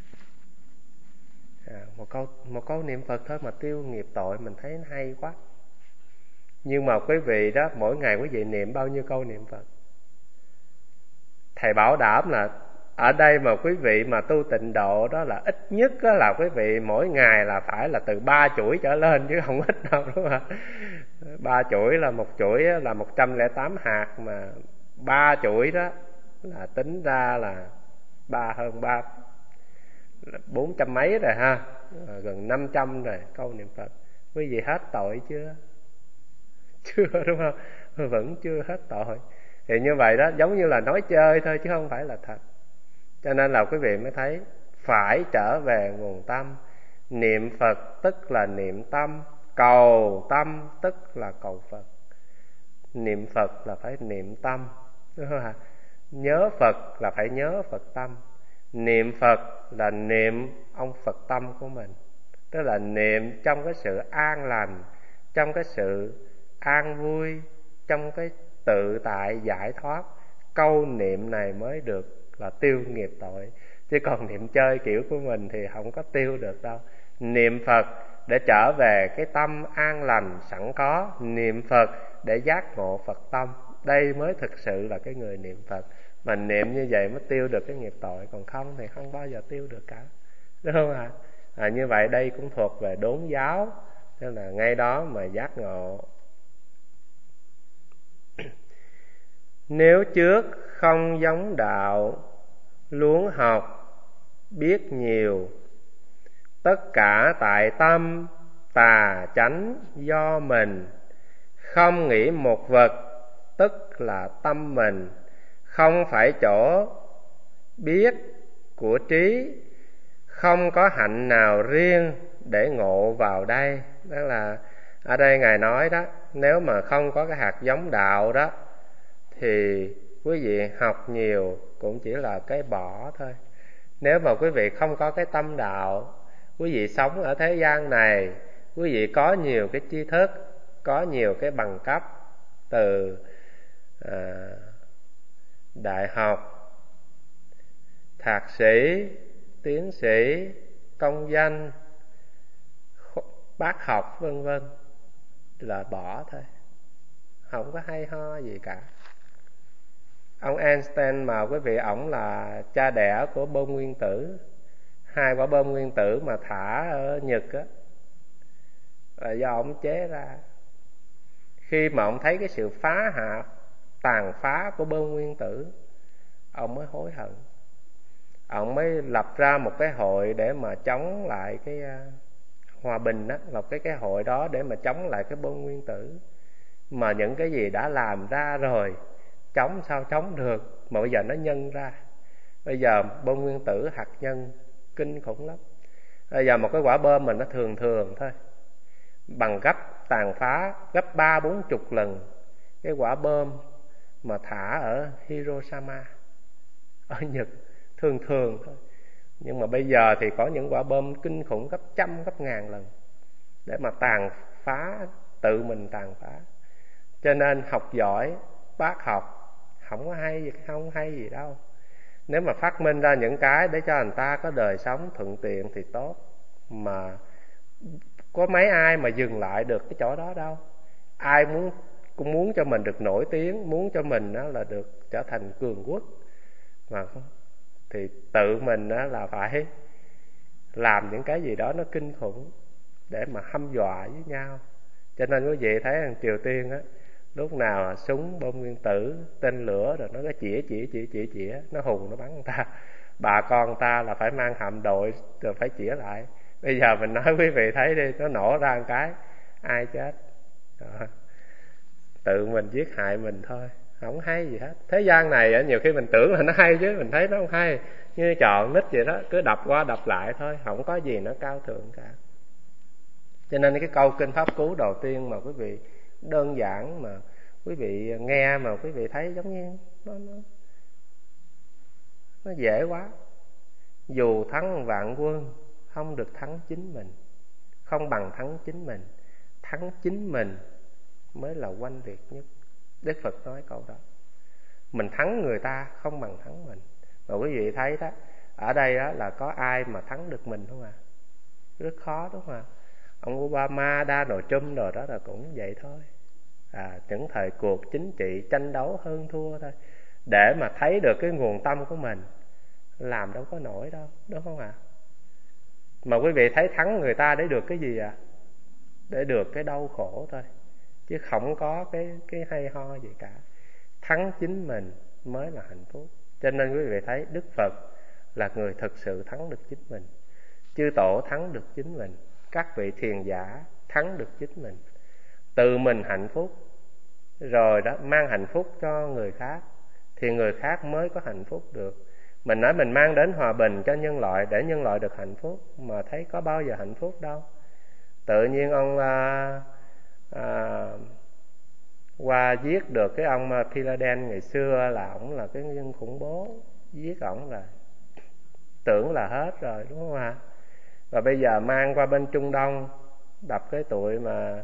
Một câu niệm Phật thôi mà tiêu nghiệp tội, mình thấy nó hay quá. Nhưng mà quý vị đó, mỗi ngày quý vị niệm bao nhiêu câu niệm Phật? Thầy bảo đảm là ở đây mà quý vị mà tu tịnh độ đó là ít nhất đó là quý vị mỗi ngày là phải là từ 3 chuỗi trở lên, chứ không ít đâu, đúng không ạ? 3 chuỗi là một chuỗi là 108 hạt, mà 3 chuỗi đó là tính ra là hơn 400 mấy rồi ha, gần 500 rồi câu niệm Phật. Quý vị hết tội chưa? Chưa, đúng không? Vẫn chưa hết tội. Thì như vậy đó, giống như là nói chơi thôi chứ không phải là thật. Cho nên là quý vị mới thấy phải trở về nguồn tâm. Niệm Phật tức là niệm tâm, cầu tâm tức là cầu Phật. Niệm Phật là phải niệm tâm, đúng không ạ? Nhớ Phật là phải nhớ Phật tâm. Niệm Phật là niệm ông Phật tâm của mình, tức là niệm trong cái sự an lành, trong cái sự an vui, trong cái tự tại giải thoát. Câu niệm này mới được là tiêu nghiệp tội. Chứ còn niệm chơi kiểu của mình thì không có tiêu được đâu. Niệm Phật để trở về cái tâm an lành sẵn có, niệm Phật để giác ngộ Phật tâm. Đây mới thực sự là cái người niệm Phật. Mà niệm như vậy mới tiêu được cái nghiệp tội, còn không thì không bao giờ tiêu được cả, đúng không ạ? Như vậy đây cũng thuộc về đốn giáo, tức là ngay đó mà giác ngộ. Nếu trước không giống đạo, luống học biết nhiều, tất cả tại tâm tà chánh do mình. Không nghĩ một vật tức là tâm mình, không phải chỗ biết của trí, không có hạnh nào riêng để ngộ vào đây. Đó là ở đây Ngài nói đó, nếu mà không có cái hạt giống đạo đó thì quý vị học nhiều cũng chỉ là cái bỏ thôi. Nếu mà quý vị không có cái tâm đạo, quý vị sống ở thế gian này, quý vị có nhiều cái tri thức, có nhiều cái bằng cấp từ đại học, thạc sĩ, tiến sĩ, công danh, bác học vân vân, là bỏ thôi, không có hay ho gì cả. Ông Einstein mà quý vị, ổng là cha đẻ của bom nguyên tử. 2 quả bom nguyên tử mà thả ở Nhật á là do ổng chế ra. Khi mà ổng thấy cái sự phá hạt, tàn phá của bom nguyên tử, ông mới hối hận. Ông mới lập ra một cái hội để mà chống lại cái hòa bình á, lập cái hội đó để mà chống lại cái bom nguyên tử. Mà những cái gì đã làm ra rồi, chống sao chống được, mà bây giờ nó nhân ra. Bây giờ bom nguyên tử hạt nhân kinh khủng lắm. Bây giờ một cái quả bom mà nó thường thường thôi, bằng gấp tàn phá gấp 30-40 lần cái quả bom mà thả ở Hiroshima ở Nhật, thường thường thôi. Nhưng mà bây giờ thì có những quả bom kinh khủng gấp trăm, gấp ngàn lần để mà tàn phá, tự mình tàn phá. Cho nên học giỏi, bác học không có hay, không hay gì đâu. Nếu mà phát minh ra những cái để cho người ta có đời sống thuận tiện thì tốt, mà có mấy ai mà dừng lại được cái chỗ đó đâu. Ai cũng muốn cho mình được nổi tiếng, muốn cho mình đó là được trở thành cường quốc, mà thì tự mình đó là phải làm những cái gì đó nó kinh khủng để mà hăm dọa với nhau. Cho nên quý vị thấy rằng Triều Tiên á, lúc nào súng bom nguyên tử, tên lửa rồi nó chĩa, nó hù nó bắn người ta. Bà con ta là phải mang hạm đội rồi phải chĩa lại. Bây giờ mình nói quý vị thấy đi, nó nổ ra một cái, ai chết? Đó. Tự mình giết hại mình thôi, không hay gì hết. Thế gian này nhiều khi mình tưởng là nó hay chứ mình thấy nó không hay. Như trò nít vậy đó, cứ đập qua đập lại thôi, không có gì nó cao thượng cả. Cho nên cái câu kinh pháp cú đầu tiên mà quý vị đơn giản mà quý vị nghe mà quý vị thấy giống như nó dễ quá. Dù thắng vạn quân không được thắng chính mình, không bằng thắng chính mình. Thắng chính mình mới là oanh liệt nhất. Đức Phật nói câu đó. Mình thắng người ta không bằng thắng mình. Mà quý vị thấy đó, ở đây đó là có ai mà thắng được mình không ạ? Rất khó đúng không ạ? Ông Obama, Donald Trump rồi đó là cũng vậy thôi. Những thời cuộc chính trị tranh đấu hơn thua thôi. Để mà thấy được cái nguồn tâm của mình, làm đâu có nổi đâu, đúng không ạ? Mà quý vị thấy thắng người ta để được cái gì ạ? Để được cái đau khổ thôi, chứ không có cái hay ho gì cả. Thắng chính mình mới là hạnh phúc. Cho nên quý vị thấy Đức Phật là người thực sự thắng được chính mình, chư tổ thắng được chính mình, các vị thiền giả thắng được chính mình. Tự mình hạnh phúc rồi đó, mang hạnh phúc cho người khác thì người khác mới có hạnh phúc được. Mình nói mình mang đến hòa bình cho nhân loại để nhân loại được hạnh phúc, mà thấy có bao giờ hạnh phúc đâu. Tự nhiên ông qua giết được cái ông Philaden ngày xưa, là ổng là cái nhân khủng bố, giết ổng là tưởng là hết rồi, đúng không ạ? Và bây giờ mang qua bên Trung Đông, đập cái tụi mà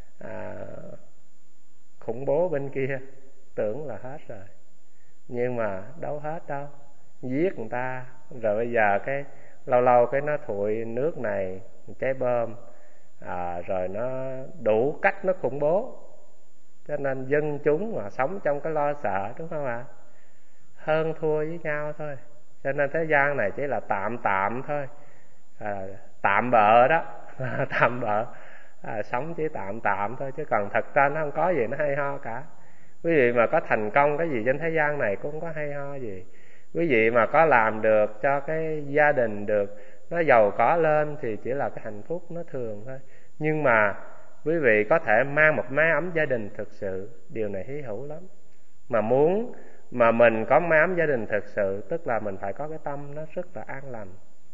khủng bố bên kia, tưởng là hết rồi, nhưng mà đâu hết đâu, giết người ta. Rồi bây giờ cái lâu lâu cái nó thụi nước này trái bom, rồi nó đủ cách nó khủng bố. Cho nên dân chúng mà sống trong cái lo sợ, đúng không ạ? Hơn thua với nhau thôi. Cho nên thế gian này chỉ là tạm thôi, tạm bợ đó. Tạm bợ, sống chỉ tạm thôi, chứ còn thật ra nó không có gì nó hay ho cả. Quý vị mà có thành công cái gì trên thế gian này cũng không có hay ho gì. Quý vị mà có làm được cho cái gia đình được nó giàu có lên thì chỉ là cái hạnh phúc nó thường thôi. Nhưng mà quý vị có thể mang một mái ấm gia đình thực sự, điều này hy hữu lắm. Mà muốn mà mình có mái ấm gia đình thực sự, tức là mình phải có cái tâm nó rất là an lành,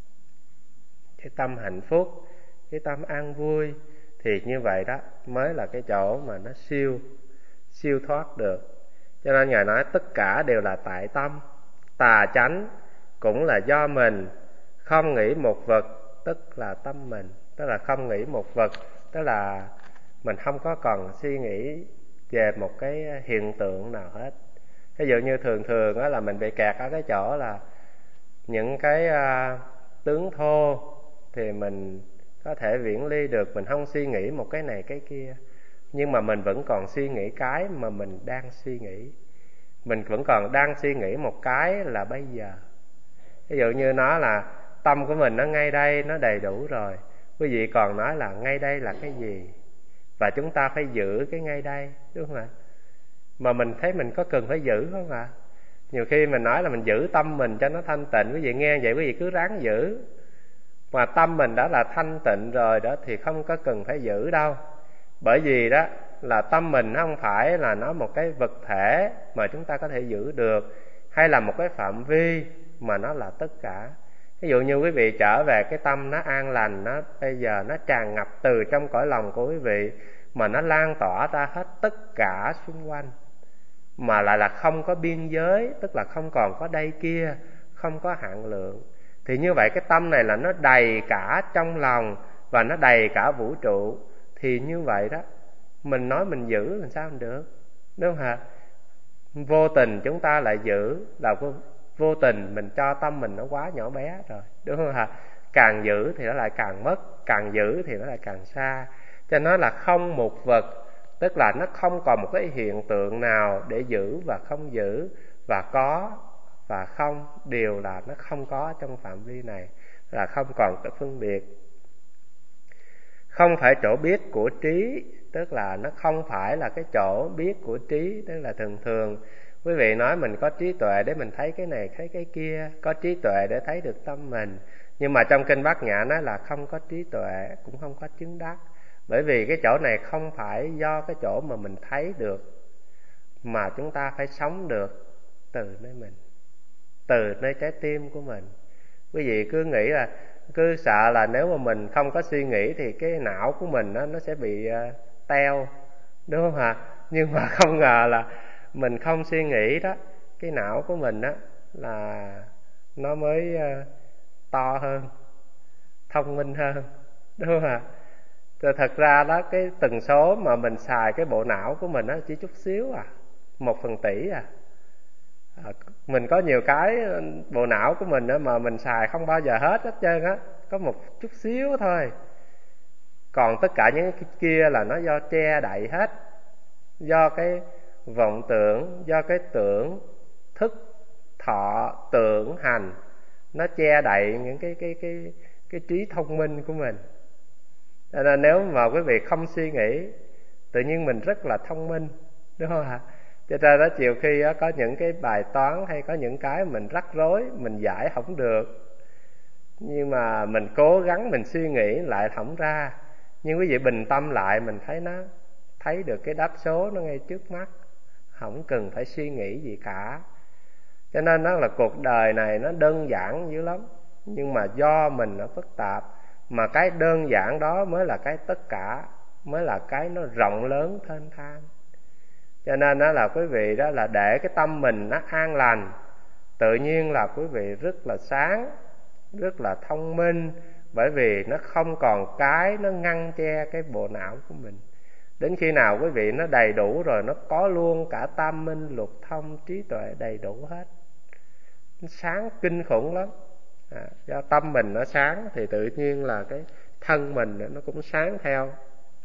cái tâm hạnh phúc, cái tâm an vui. Thì như vậy đó mới là cái chỗ mà nó siêu thoát được. Cho nên Ngài nói tất cả đều là tại tâm. Tà chánh cũng là do mình. Không nghĩ một vật tức là tâm mình. Tức là không nghĩ một vật, tức là mình không có còn suy nghĩ về một cái hiện tượng nào hết. Ví dụ như thường đó là mình bị kẹt ở cái chỗ là những cái tướng thô thì mình có thể viễn ly được, mình không suy nghĩ một cái này cái kia. Nhưng mà mình vẫn còn suy nghĩ cái mà mình đang suy nghĩ. Mình vẫn còn đang suy nghĩ một cái là bây giờ. Ví dụ như nó là tâm của mình nó ngay đây, nó đầy đủ rồi. Quý vị còn nói là ngay đây là cái gì, và chúng ta phải giữ cái ngay đây, đúng không ạ? Mà mình thấy mình có cần phải giữ không ạ? Nhiều khi mình nói là mình giữ tâm mình cho nó thanh tịnh. Quý vị nghe vậy quý vị cứ ráng giữ. Mà tâm mình đã là thanh tịnh rồi đó thì không có cần phải giữ đâu. Bởi vì đó là tâm mình nó không phải là nó một cái vật thể mà chúng ta có thể giữ được, hay là một cái phạm vi mà nó là tất cả. Ví dụ như quý vị trở về cái tâm nó an lành, nó bây giờ nó tràn ngập từ trong cõi lòng của quý vị, mà nó lan tỏa ra hết tất cả xung quanh, mà lại là không có biên giới, tức là không còn có đây kia, không có hạn lượng. Thì như vậy cái tâm này là nó đầy cả trong lòng và nó đầy cả vũ trụ. Thì như vậy đó, mình nói mình giữ làm sao mình được, đúng không hả? Vô tình chúng ta lại giữ, là vô tình mình cho tâm mình nó quá nhỏ bé rồi, đúng không hả? Càng giữ thì nó lại càng mất, càng giữ thì nó lại càng xa. Cho nên là không một vật, tức là nó không còn một cái hiện tượng nào để giữ và không giữ, và có và không đều là nó không có trong phạm vi này, là không còn cái phân biệt. Không phải chỗ biết của trí, tức là nó không phải là cái chỗ biết của trí. Tức là thường quý vị nói mình có trí tuệ để mình thấy cái này thấy cái kia, có trí tuệ để thấy được tâm mình. Nhưng mà trong kinh Bát Nhã nói là không có trí tuệ cũng không có chứng đắc. Bởi vì cái chỗ này không phải do cái chỗ mà mình thấy được, mà chúng ta phải sống được từ nơi mình, từ nơi trái tim của mình. Quý vị cứ nghĩ là, cứ sợ là nếu mà mình không có suy nghĩ thì cái não của mình nó sẽ bị teo, đúng không hả? Nhưng mà không ngờ là mình không suy nghĩ đó, cái não của mình á là nó mới to hơn, thông minh hơn, đúng không hả? Rồi thật ra đó, cái tần số mà mình xài cái bộ não của mình á chỉ chút xíu à, 1/1000 à. Mình có nhiều cái bộ não của mình á mà mình xài không bao giờ hết trơn á, có một chút xíu thôi. Còn tất cả những cái kia là nó do che đậy hết, do cái vọng tưởng, do cái tưởng, thức, thọ, tưởng, hành, nó che đậy những cái trí thông minh của mình. Cho nên nếu mà quý vị không suy nghĩ, tự nhiên mình rất là thông minh, đúng không ạ? Cho nên đó, nhiều khi có những cái bài toán hay có những cái mình rắc rối, mình giải không được, nhưng mà mình cố gắng mình suy nghĩ lại không ra. Nhưng quý vị bình tâm lại, mình thấy nó thấy được cái đáp số nó ngay trước mắt, không cần phải suy nghĩ gì cả. Cho nên nó là cuộc đời này nó đơn giản dữ lắm, nhưng mà do mình nó phức tạp. Mà cái đơn giản đó mới là cái tất cả, mới là cái nó rộng lớn thênh thang. Cho nên đó là quý vị đó là để cái tâm mình nó an lành, tự nhiên là quý vị rất là sáng, rất là thông minh. Bởi vì nó không còn cái nó ngăn che cái bộ não của mình. Đến khi nào quý vị nó đầy đủ rồi, nó có luôn cả tam minh, lục thông, trí tuệ đầy đủ hết. Nó sáng kinh khủng lắm. Do tâm mình nó sáng thì tự nhiên là cái thân mình nó cũng sáng theo.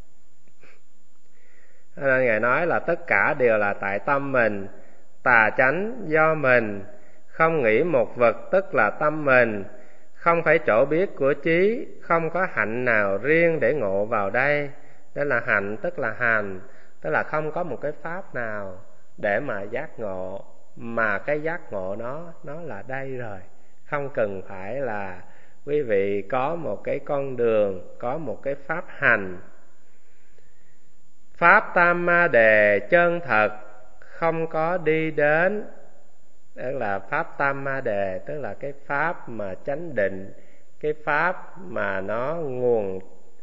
Nên Ngài nói là tất cả đều là tại tâm mình. Tà chánh do mình. Không nghĩ một vật tức là tâm mình. Không phải chỗ biết của trí. Không có hạnh nào riêng để ngộ vào đây. Đó là hạnh tức là hành, tức là không có một cái pháp nào để mà giác ngộ, mà cái giác ngộ nó là đây rồi, không cần phải là quý vị có một cái con đường, có một cái pháp hành. Pháp tam ma đề chân thật không có đi đến, tức là pháp tam ma đề, tức là cái pháp mà chánh định, cái pháp mà nó nguồn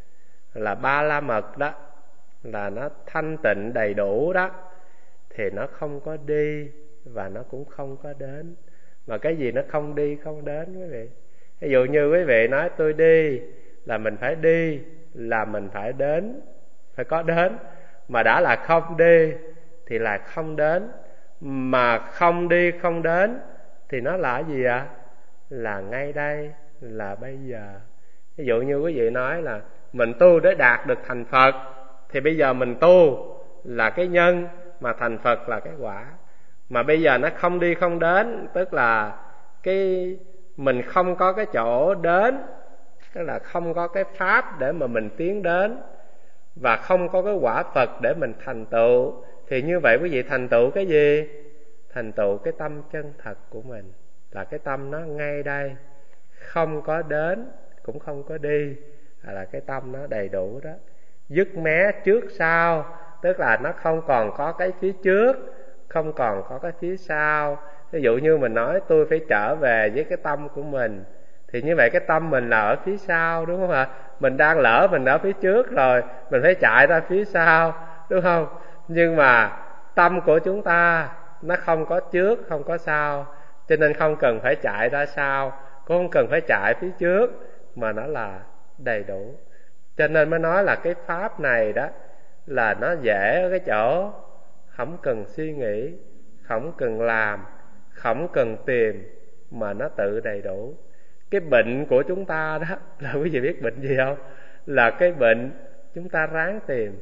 là ba la mật đó, là nó thanh tịnh đầy đủ đó, thì nó không có đi và nó cũng không có đến. Mà cái gì nó không đi không đến quý vị? Ví dụ như quý vị nói tôi đi là mình phải đi, là mình phải đến, phải có đến. Mà đã là không đi thì là không đến. Mà không đi không đến thì nó là gì ạ? Là ngay đây, là bây giờ. Ví dụ như quý vị nói là mình tu để đạt được thành Phật, thì bây giờ mình tu là cái nhân, mà thành Phật là cái quả. Mà bây giờ nó không đi không đến, tức là cái mình không có cái chỗ đến, tức là không có cái pháp để mà mình tiến đến, và không có cái quả Phật để mình thành tựu. Thì như vậy quý vị thành tựu cái gì? Thành tựu cái tâm chân thật của mình, là cái tâm nó ngay đây, không có đến cũng không có đi, là cái tâm nó đầy đủ đó. Dứt mé trước sau, tức là nó không còn có cái phía trước, không còn có cái phía sau. Ví dụ như mình nói tôi phải trở về với cái tâm của mình, thì như vậy cái tâm mình là ở phía sau, đúng không ạ? Mình đang lỡ mình ở phía trước rồi, mình phải chạy ra phía sau, đúng không? Nhưng mà tâm của chúng ta nó không có trước, không có sau, cho nên không cần phải chạy ra sau, cũng không cần phải chạy phía trước, mà nó là đầy đủ. Cho nên mới nói là cái pháp này đó là nó dễ ở cái chỗ không cần suy nghĩ, không cần làm, không cần tìm, mà nó tự đầy đủ. Cái bệnh của chúng ta đó là quý vị biết bệnh gì không? Là cái bệnh chúng ta ráng tìm,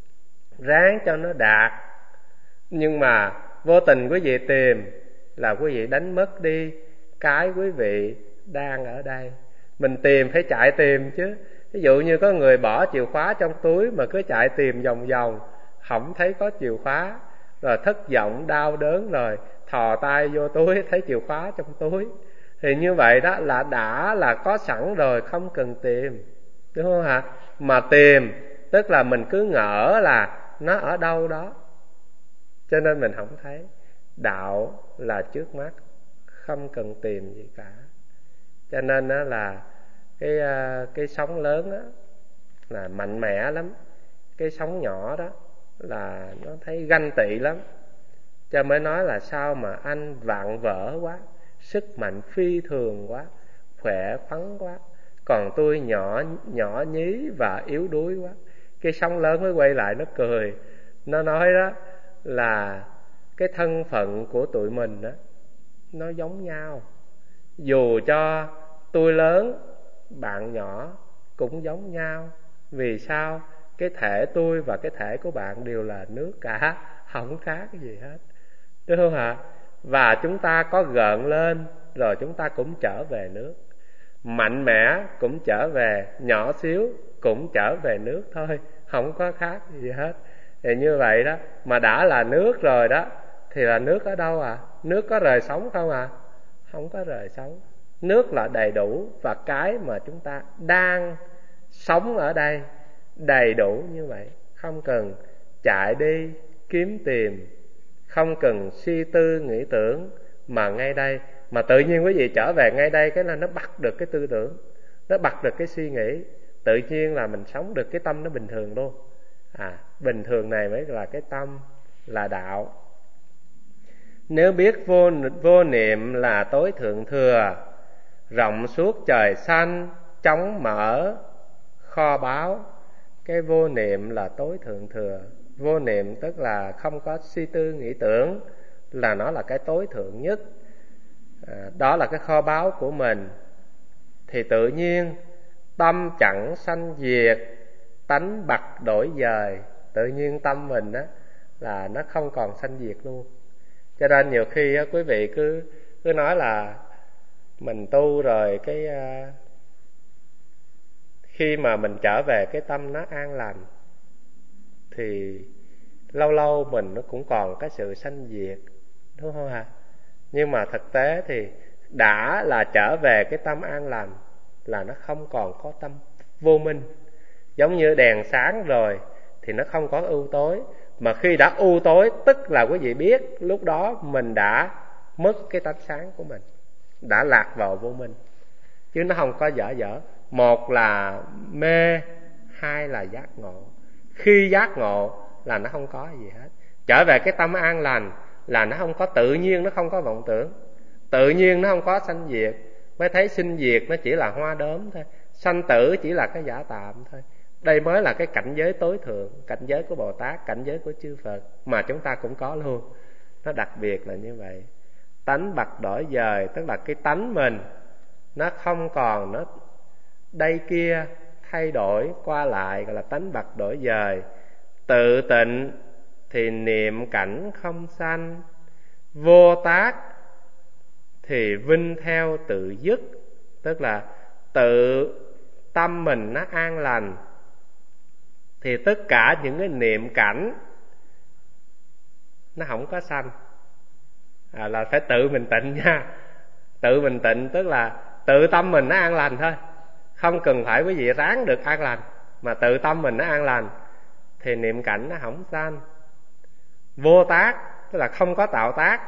ráng cho nó đạt, nhưng mà vô tình quý vị tìm là quý vị đánh mất đi cái quý vị đang ở đây. Mình tìm phải chạy tìm chứ. Ví dụ như có người bỏ chìa khóa trong túi mà cứ chạy tìm vòng vòng, không thấy có chìa khóa, rồi thất vọng đau đớn, rồi thò tay vô túi thấy chìa khóa trong túi. Thì như vậy đó là đã là có sẵn rồi, không cần tìm, đúng không hả? Mà tìm tức là mình cứ ngỡ là nó ở đâu đó, cho nên mình không thấy. Đạo là trước mắt, không cần tìm gì cả. Cho nên đó là cái sóng lớn đó là mạnh mẽ lắm, cái sóng nhỏ đó là nó thấy ganh tị lắm. Cho mới nói là sao mà anh vạm vỡ quá, sức mạnh phi thường quá, khỏe khoắn quá, còn tôi nhỏ nhỏ nhí và yếu đuối quá. Cái sóng lớn mới quay lại nó cười, nó nói đó là cái thân phận của tụi mình đó nó giống nhau. Dù cho tôi lớn, bạn nhỏ cũng giống nhau. Vì sao? Cái thể tôi và cái thể của bạn đều là nước cả, không khác cái gì hết, đúng không ạ? Và chúng ta có gợn lên rồi chúng ta cũng trở về nước, mạnh mẽ cũng trở về, nhỏ xíu cũng trở về nước thôi, không có khác gì hết. Thì như vậy đó, mà đã là nước rồi đó, thì là nước ở đâu à? Nước có rời sống không à? Không có rời sống. Nước là đầy đủ, và cái mà chúng ta đang sống ở đây đầy đủ như vậy, không cần chạy đi kiếm tìm, không cần suy tư nghĩ tưởng, mà ngay đây. Mà tự nhiên quý vị trở về ngay đây, cái là nó bắt được cái tư tưởng, nó bắt được cái suy nghĩ, tự nhiên là mình sống được cái tâm nó bình thường luôn. Bình thường này mới là cái tâm, là đạo. Nếu biết vô niệm là tối thượng thừa, rộng suốt trời xanh, chóng mở kho báu. Cái vô niệm là tối thượng thừa. Vô niệm tức là không có suy tư nghĩ tưởng, là nó là cái tối thượng nhất. Đó là cái kho báu của mình. Thì tự nhiên tâm chẳng sanh diệt, tánh bặt đổi dời. Tự nhiên tâm mình á là nó không còn sanh diệt luôn. Cho nên nhiều khi á, quý vị cứ nói là mình tu rồi khi mà mình trở về cái tâm nó an lành, thì lâu lâu mình nó cũng còn cái sự sanh diệt, đúng không hả? Nhưng mà thực tế thì đã là trở về cái tâm an lành là nó không còn có tâm vô minh. Giống như đèn sáng rồi thì nó không có ưu tối, mà khi đã ưu tối tức là quý vị biết lúc đó mình đã mất cái tánh sáng của mình, đã lạc vào vô minh, chứ nó không có dở. Một là mê, hai là giác ngộ. Khi giác ngộ là nó không có gì hết. Trở về cái tâm an lành là nó không có tự nhiên, nó không có vọng tưởng, tự nhiên nó không có sanh diệt. Mới thấy sinh diệt nó chỉ là hoa đốm thôi, sanh tử chỉ là cái giả tạm thôi. Đây mới là cái cảnh giới tối thượng, cảnh giới của Bồ Tát, cảnh giới của chư Phật mà chúng ta cũng có luôn. Nó đặc biệt là như vậy. Tánh bạc đổi dời, tức là cái tánh mình nó không còn, nó đây kia thay đổi qua lại, gọi là tánh bạc đổi dời. Tự tịnh thì niệm cảnh không sanh, vô tác thì vinh theo tự dứt. Tức là tự tâm mình nó an lành thì tất cả những cái niệm cảnh nó không có sanh. Là phải tự mình tịnh nha. Tự mình tịnh tức là tự tâm mình nó an lành thôi, không cần phải quý vị ráng được an lành, mà tự tâm mình nó an lành thì niệm cảnh nó không sanh. Vô tác tức là không có tạo tác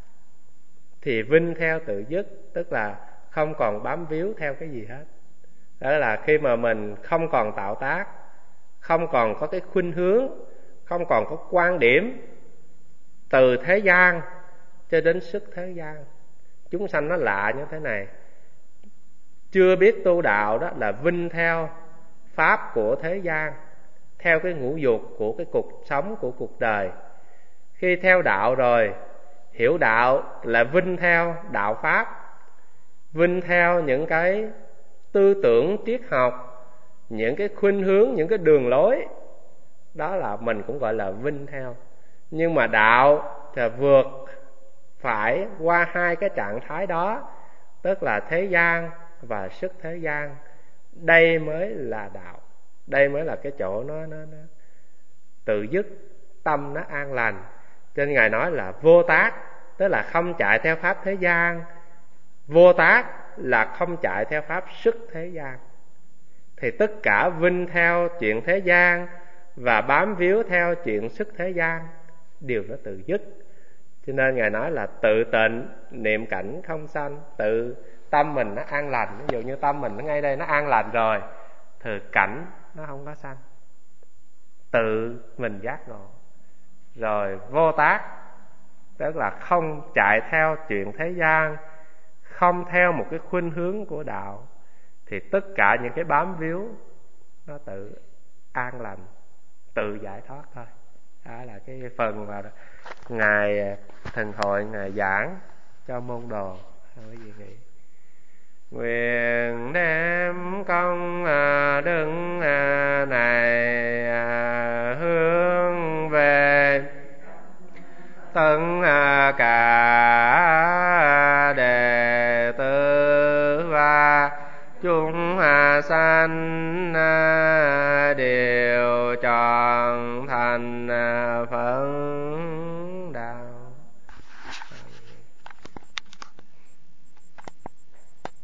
thì vinh theo tự dứt, tức là không còn bám víu theo cái gì hết. Đó là khi mà mình không còn tạo tác, không còn có cái khuynh hướng, không còn có quan điểm từ thế gian cho đến sức thế gian. Chúng sanh nó lạ như thế này, chưa biết tu đạo đó là vinh theo pháp của thế gian, theo cái ngũ dục của cái cuộc sống, của cuộc đời. Khi theo đạo rồi, hiểu đạo là vinh theo đạo pháp, vinh theo những cái tư tưởng triết học, những cái khuynh hướng, những cái đường lối. Đó là mình cũng gọi là vinh theo. Nhưng mà đạo thì vượt phải qua hai cái trạng thái đó, tức là thế gian và sức thế gian. Đây mới là đạo, đây mới là cái chỗ nó tự dứt, tâm nó an lành. Cho nên Ngài nói là vô tác, tức là không chạy theo pháp thế gian. Vô tác là không chạy theo pháp sức thế gian. Thì tất cả vinh theo chuyện thế gian và bám víu theo chuyện sức thế gian đều nó tự dứt. Cho nên Ngài nói là tự tịnh, niệm cảnh không sanh. Tự tâm mình nó an lành, ví dụ như tâm mình nó ngay đây nó an lành rồi thì cảnh nó không có sanh, tự mình giác ngộ. Rồi vô tác tức là không chạy theo chuyện thế gian, không theo một cái khuynh hướng của đạo, thì tất cả những cái bám víu nó tự an lành, tự giải thoát thôi. Đó là cái phần mà Ngài Thần Hội Ngài giảng cho môn đồ. Cái gì nghĩ nguyện đem công đức này hướng về tất cả đệ tử và chúng sanh đều trọn thành